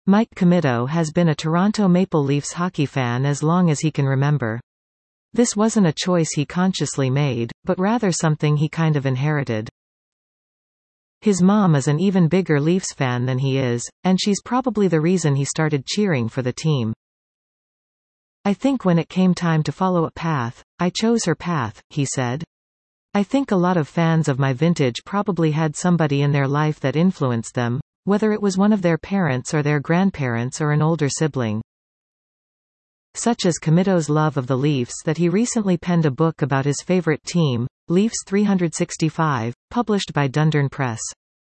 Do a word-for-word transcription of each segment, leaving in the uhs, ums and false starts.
Mike Comito has been a Toronto Maple Leafs hockey fan as long as he can remember. This wasn't a choice he consciously made, but rather something he kind of inherited. His mom is an even bigger Leafs fan than he is, and she's probably the reason he started cheering for the team. I think when it came time to follow a path, I chose her path, he said. I think a lot of fans of my vintage probably had somebody in their life that influenced them, whether it was one of their parents or their grandparents or an older sibling. Such as Comito's love of the Leafs that he recently penned a book about his favorite team, Leafs three sixty-five, published by Dundurn Press.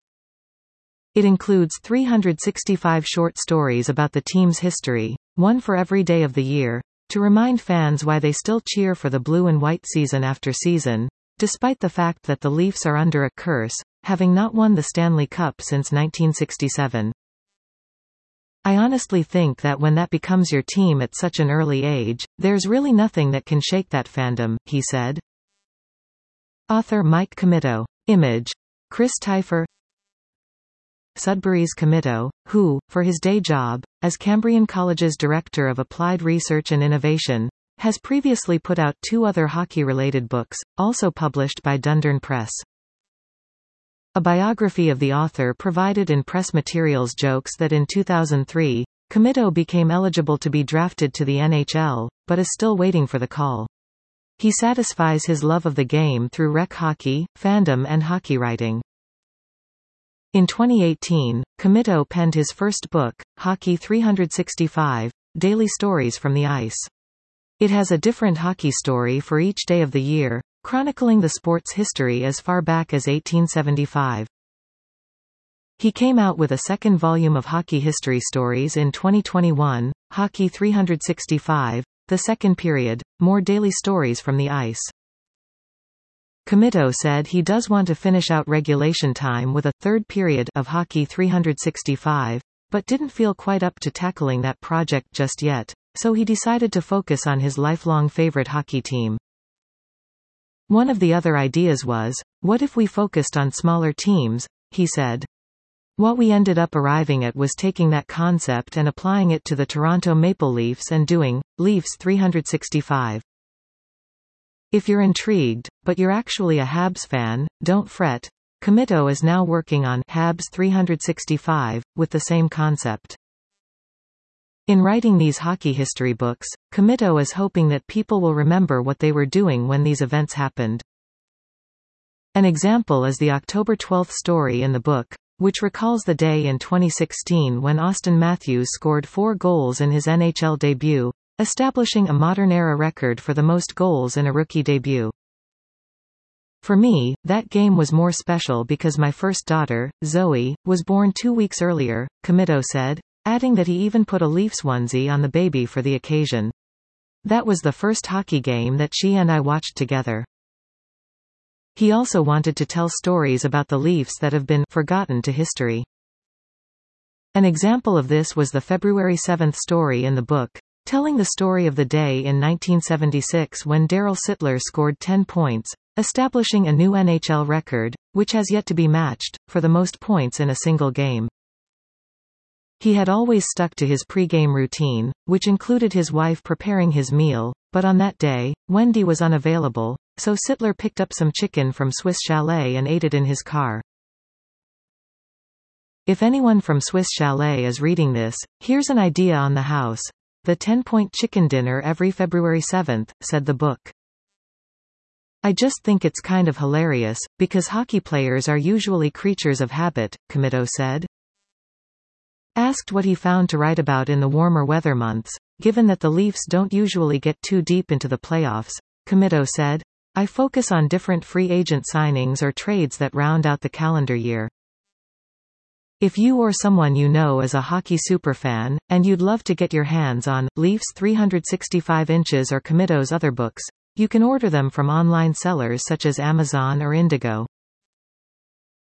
It includes three hundred sixty-five short stories about the team's history, one for every day of the year, to remind fans why they still cheer for the blue and white season after season, despite the fact that the Leafs are under a curse, having not won the Stanley Cup since nineteen sixty-seven. I honestly think that when that becomes your team at such an early age, there's really nothing that can shake that fandom, he said. Author Mike Comito. Image. Chris Teifer. Sudbury's Comito, who, for his day job, as Cambrian College's Director of Applied Research and Innovation, has previously put out two other hockey-related books, also published by Dundurn Press. A biography of the author provided in press materials jokes that in two thousand three, Comito became eligible to be drafted to the N H L, but is still waiting for the call. He satisfies his love of the game through rec hockey, fandom and hockey writing. In twenty eighteen, Comito penned his first book, Hockey three sixty-five, Daily Stories from the Ice. It has a different hockey story for each day of the year, chronicling the sport's history as far back as eighteen seventy-five. He came out with a second volume of hockey history stories in twenty twenty-one, Hockey three sixty-five, The Second Period, More Daily Stories from the Ice. Comito said he does want to finish out regulation time with a third period of Hockey three sixty-five, but didn't feel quite up to tackling that project just yet, so he decided to focus on his lifelong favorite hockey team. One of the other ideas was, what if we focused on smaller teams, he said. What we ended up arriving at was taking that concept and applying it to the Toronto Maple Leafs and doing Leafs three sixty-five. If you're intrigued, but you're actually a Habs fan, don't fret. Comito is now working on Habs three sixty-five, with the same concept. In writing these hockey history books, Comito is hoping that people will remember what they were doing when these events happened. An example is the October twelfth story in the book, which recalls the day in twenty sixteen when Auston Matthews scored four goals in his N H L debut, establishing a modern-era record for the most goals in a rookie debut. For me, that game was more special because my first daughter, Zoe, was born two weeks earlier, Comito said, adding that he even put a Leafs onesie on the baby for the occasion. That was the first hockey game that she and I watched together. He also wanted to tell stories about the Leafs that have been forgotten to history. An example of this was the February seventh story in the book, telling the story of the day in nineteen seventy-six when Daryl Sittler scored ten points, establishing a new N H L record, which has yet to be matched, for the most points in a single game. He had always stuck to his pre-game routine, which included his wife preparing his meal, but on that day, Wendy was unavailable, so Sittler picked up some chicken from Swiss Chalet and ate it in his car. If anyone from Swiss Chalet is reading this, here's an idea on the house. The ten-point chicken dinner every February seventh, said the book. I just think it's kind of hilarious, because hockey players are usually creatures of habit, Comito said. Asked what he found to write about in the warmer weather months, given that the Leafs don't usually get too deep into the playoffs, Comito said, I focus on different free agent signings or trades that round out the calendar year. If you or someone you know is a hockey superfan, and you'd love to get your hands on Leafs three sixty-five inches or Comito's other books, you can order them from online sellers such as Amazon or Indigo.